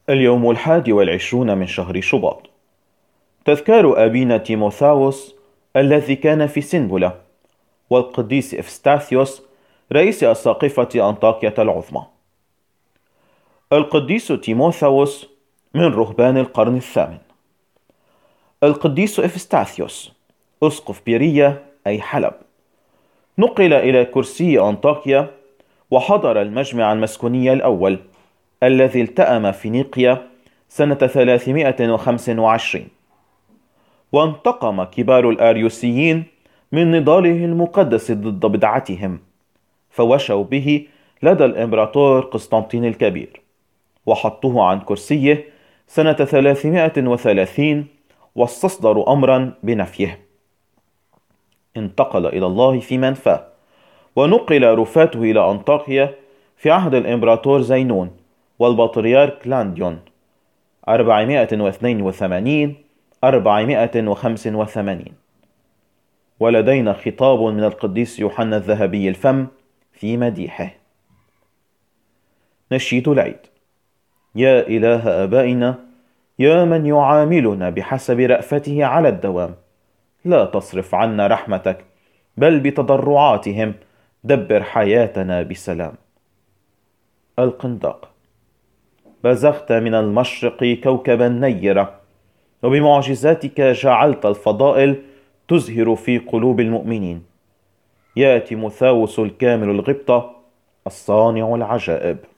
اليوم 21 من شهر شباط. تذكار أبينا تيموثاوس الذي كان في سنبلة، والقديس إفستاثيوس رئيس أساقفة أنطاكية العظمى. القديس تيموثاوس من رهبان القرن الثامن. القديس إفستاثيوس أسقف بيرية أي حلب نقل إلى كرسي أنطاكيا، وحضر المجمع المسكوني الأول الذي التأم في نيقيا سنة 325. وانتقم كبار الآريوسيين من نضاله المقدس ضد بدعتهم، فوشوا به لدى الإمبراطور قسطنطين الكبير، وحطوه عن كرسيه سنة 330 واستصدروا أمرا بنفيه. انتقل إلى الله في منفاه، ونقل رفاته إلى أنطاكيا في عهد الإمبراطور زينون والبطريرك لانديون 482 485. ولدينا خطاب من القديس يوحنا الذهبي الفم في مديحه. نشيد العيد. يا إله آبائنا، يا من يعاملنا بحسب رأفته على الدوام، لا تصرف عنا رحمتك، بل بتضرعاتهم دبر حياتنا بسلام. القنداق. بزغت من المشرق كوكبا نيرا، وبمعجزاتك جعلت الفضائل تزهر في قلوب المؤمنين. يا تيموثاوس الكامل الغبطة الصانع العجائب.